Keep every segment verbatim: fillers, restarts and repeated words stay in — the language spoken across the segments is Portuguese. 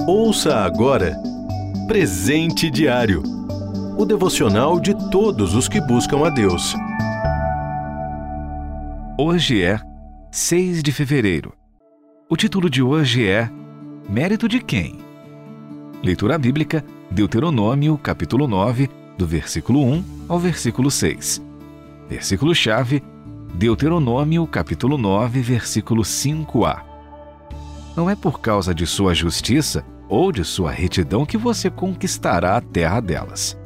Ouça agora Presente Diário, o devocional de todos os que buscam a Deus. Hoje é seis de fevereiro. O título de hoje é Mérito de quem? Leitura bíblica, Deuteronômio, capítulo nove, do versículo um ao versículo seis. Versículo-chave, Deuteronômio, capítulo nove, versículo cinco a. Não é por causa de sua justiça ou de sua retidão que você conquistará a terra delas.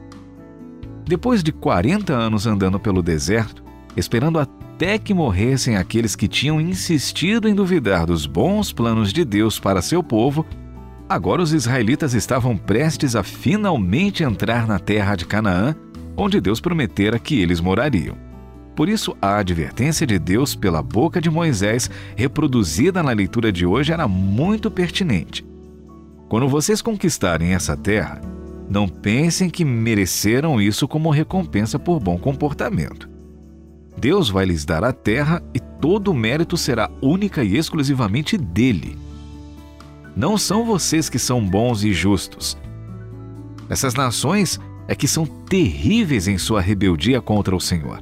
Depois de quarenta anos andando pelo deserto, esperando até que morressem aqueles que tinham insistido em duvidar dos bons planos de Deus para seu povo, agora os israelitas estavam prestes a finalmente entrar na terra de Canaã, onde Deus prometera que eles morariam. Por isso, a advertência de Deus pela boca de Moisés, reproduzida na leitura de hoje, era muito pertinente. Quando vocês conquistarem essa terra, não pensem que mereceram isso como recompensa por bom comportamento. Deus vai lhes dar a terra e todo o mérito será única e exclusivamente dele. Não são vocês que são bons e justos. Essas nações é que são terríveis em sua rebeldia contra o Senhor.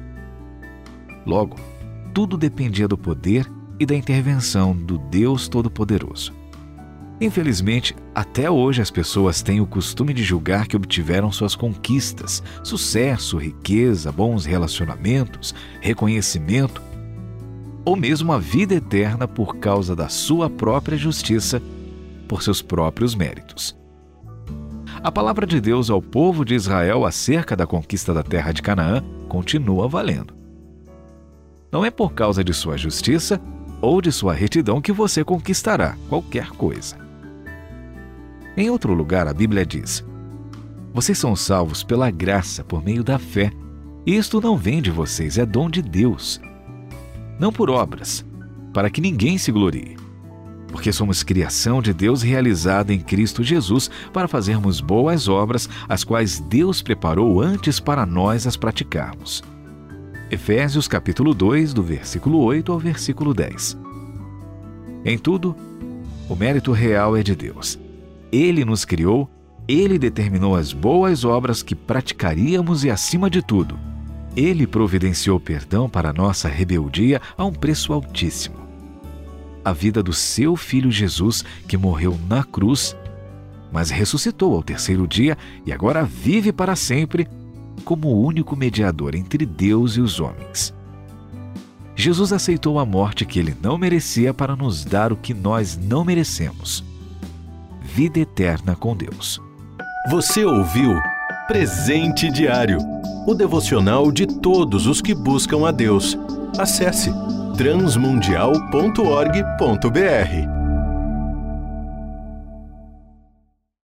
Logo, tudo dependia do poder e da intervenção do Deus Todo-Poderoso. Infelizmente, até hoje as pessoas têm o costume de julgar que obtiveram suas conquistas, sucesso, riqueza, bons relacionamentos, reconhecimento, ou mesmo a vida eterna por causa da sua própria justiça, por seus próprios méritos. A palavra de Deus ao povo de Israel acerca da conquista da terra de Canaã continua valendo. Não é por causa de sua justiça ou de sua retidão que você conquistará qualquer coisa. Em outro lugar, a Bíblia diz: vocês são salvos pela graça, por meio da fé. E isto não vem de vocês, é dom de Deus. Não por obras, para que ninguém se glorie. Porque somos criação de Deus realizada em Cristo Jesus para fazermos boas obras, as quais Deus preparou antes para nós as praticarmos. Efésios capítulo dois, do versículo oito ao versículo dez. Em tudo, o mérito real é de Deus. Ele nos criou, Ele determinou as boas obras que praticaríamos e, acima de tudo, Ele providenciou perdão para nossa rebeldia a um preço altíssimo. A vida do seu Filho Jesus, que morreu na cruz, mas ressuscitou ao terceiro dia e agora vive para sempre como o único mediador entre Deus e os homens. Jesus aceitou a morte que Ele não merecia para nos dar o que nós não merecemos: vida eterna com Deus. Você ouviu Presente Diário, o devocional de todos os que buscam a Deus. Acesse transmundial ponto org ponto br.